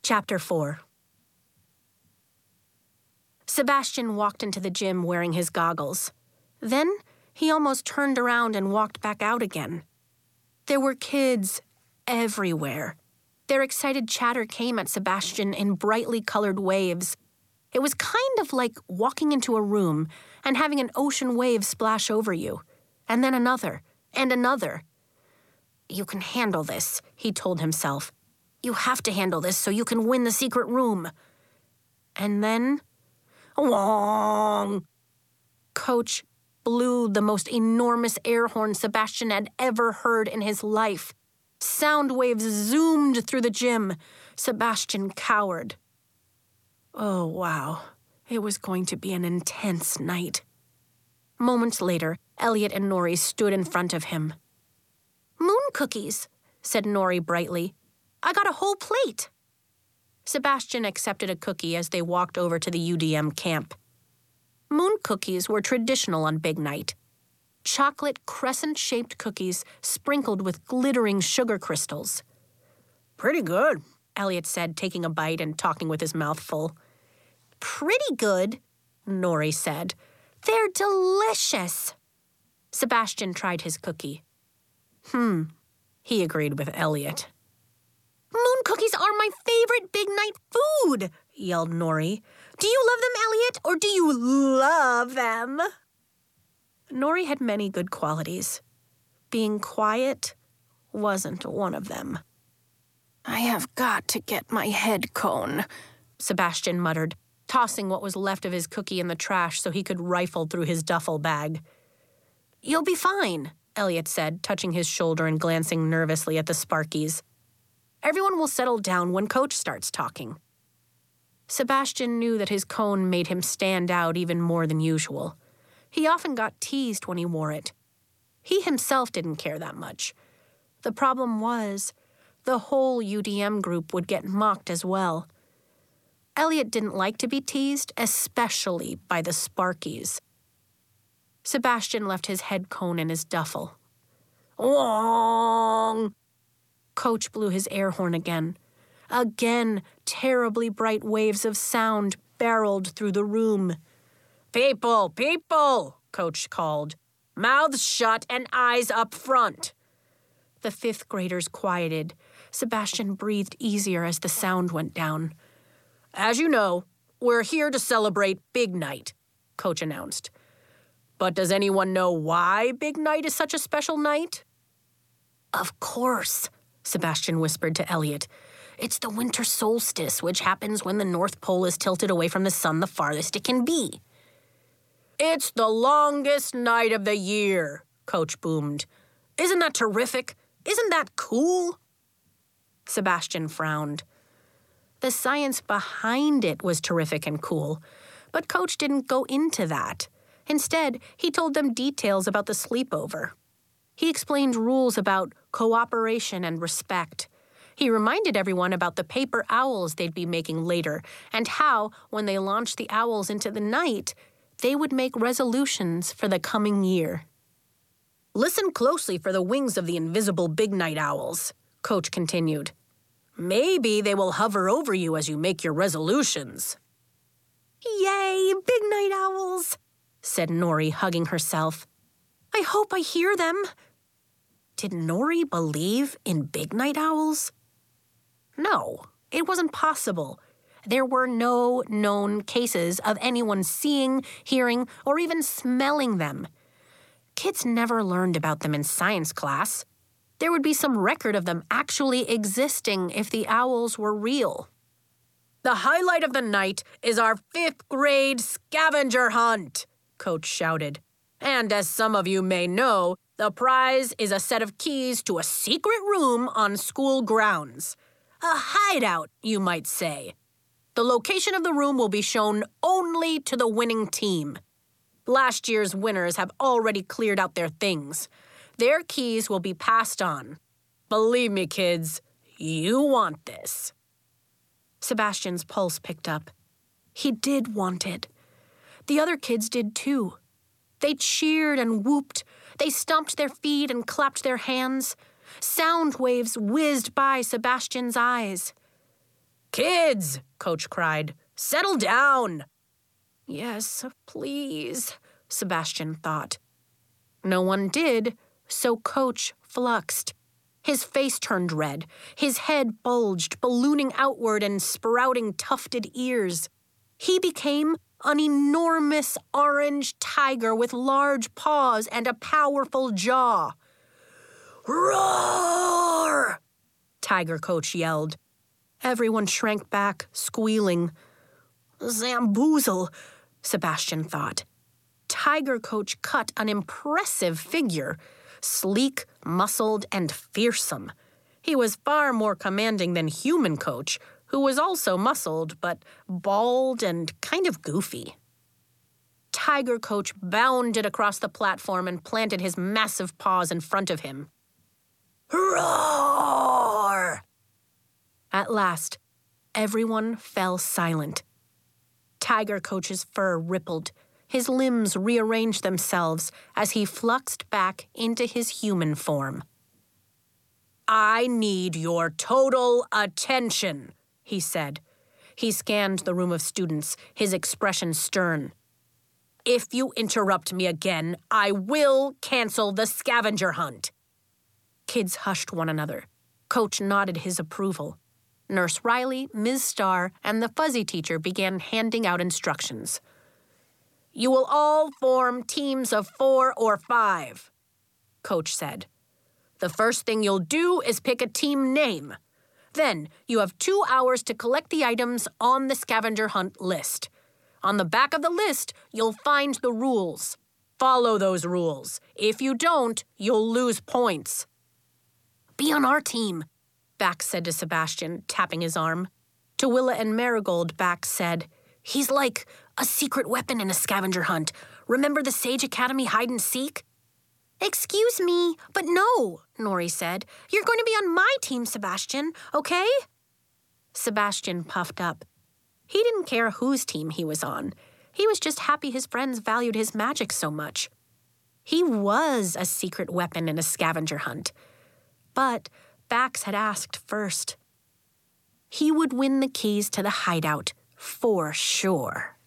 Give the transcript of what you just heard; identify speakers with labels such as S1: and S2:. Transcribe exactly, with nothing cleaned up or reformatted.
S1: Chapter four. Sebastian walked into the gym wearing his goggles. Then he almost turned around and walked back out again. There were kids everywhere. Their excited chatter came at Sebastian in brightly colored waves. It was kind of like walking into a room and having an ocean wave splash over you, and then another, and another. You can handle this, he told himself. You have to handle this so you can win the secret room. And then, wong! Coach blew the most enormous air horn Sebastian had ever heard in his life. Sound waves zoomed through the gym. Sebastian cowered. Oh, wow. It was going to be an intense night. Moments later, Elliot and Nori stood in front of him. Moon cookies, said Nori brightly. I got a whole plate. Sebastian accepted a cookie as they walked over to the U D M camp. Moon cookies were traditional on Big Night. Chocolate crescent-shaped cookies sprinkled with glittering sugar crystals. Pretty good, Elliot said, taking a bite and talking with his mouth full. Pretty good, Nori said. They're delicious. Sebastian tried his cookie. Hmm, he agreed with Elliot. Moon cookies are my favorite Big Night food, yelled Nori. Do you love them, Elliot, or do you love them? Nori had many good qualities. Being quiet wasn't one of them. I have got to get my head cone, Sebastian muttered, tossing what was left of his cookie in the trash so he could rifle through his duffel bag. You'll be fine, Elliot said, touching his shoulder and glancing nervously at the Sparkies. Everyone will settle down when Coach starts talking. Sebastian knew that his cone made him stand out even more than usual. He often got teased when he wore it. He himself didn't care that much. The problem was, the whole U D M group would get mocked as well. Elliot didn't like to be teased, especially by the Sparkies. Sebastian left his head cone in his duffel. Wong! Coach blew his air horn again. Again, terribly bright waves of sound barreled through the room. People, people, Coach called. Mouths shut and eyes up front. The fifth graders quieted. Sebastian breathed easier as the sound went down. As you know, we're here to celebrate Big Night, Coach announced. But does anyone know why Big Night is such a special night? Of course, Sebastian whispered to Elliot. It's the winter solstice, which happens when the North Pole is tilted away from the sun the farthest it can be. It's the longest night of the year, Coach boomed. Isn't that terrific? Isn't that cool? Sebastian frowned. The science behind it was terrific and cool, but Coach didn't go into that. Instead, he told them details about the sleepover. He explained rules about cooperation and respect. He reminded everyone about the paper owls they'd be making later and how, when they launched the owls into the night, they would make resolutions for the coming year. Listen closely for the wings of the invisible Big Night owls, Coach continued. Maybe they will hover over you as you make your resolutions. Yay, Big Night owls, said Nori, hugging herself. I hope I hear them. Did Nori believe in Big Night owls? No, it wasn't possible. There were no known cases of anyone seeing, hearing, or even smelling them. Kids never learned about them in science class. There would be some record of them actually existing if the owls were real. The highlight of the night is our fifth grade scavenger hunt, Coach shouted. And as some of you may know, the prize is a set of keys to a secret room on school grounds. A hideout, you might say. The location of the room will be shown only to the winning team. Last year's winners have already cleared out their things. Their keys will be passed on. Believe me, kids, you want this. Sebastian's pulse picked up. He did want it. The other kids did too. They cheered and whooped. They stomped their feet and clapped their hands. Sound waves whizzed by Sebastian's eyes. "Kids," Coach cried, "settle down." "Yes, please," Sebastian thought. No one did, so Coach fluxed. His face turned red. His head bulged, ballooning outward and sprouting tufted ears. He became an enormous orange tiger with large paws and a powerful jaw. "Roar!" Tiger Coach yelled. Everyone shrank back, squealing. "Zamboozle," Sebastian thought. Tiger Coach cut an impressive figure, sleek, muscled, and fearsome. He was far more commanding than Human Coach, who was also muscled, but bald and kind of goofy. Tiger Coach bounded across the platform and planted his massive paws in front of him. Roar! At last, everyone fell silent. Tiger Coach's fur rippled. His limbs rearranged themselves as he fluxed back into his human form. "I need your total attention," he said. He scanned the room of students, his expression stern. "If you interrupt me again, I will cancel the scavenger hunt." Kids hushed one another. Coach nodded his approval. Nurse Riley, Miz Starr, and the fuzzy teacher began handing out instructions. "You will all form teams of four or five," Coach said. "The first thing you'll do is pick a team name. Then you have two hours to collect the items on the scavenger hunt list. On the back of the list, you'll find the rules. Follow those rules. If you don't, you'll lose points." "Be on our team," Bax said to Sebastian, tapping his arm. To Willa and Marigold, Bax said, "He's like a secret weapon in a scavenger hunt. Remember the Sage Academy hide-and-seek?" "Excuse me, but no," Nori said. "You're going to be on my team, Sebastian, okay?" Sebastian puffed up. He didn't care whose team he was on. He was just happy his friends valued his magic so much. He was a secret weapon in a scavenger hunt. But Bax had asked first. He would win the keys to the hideout, for sure.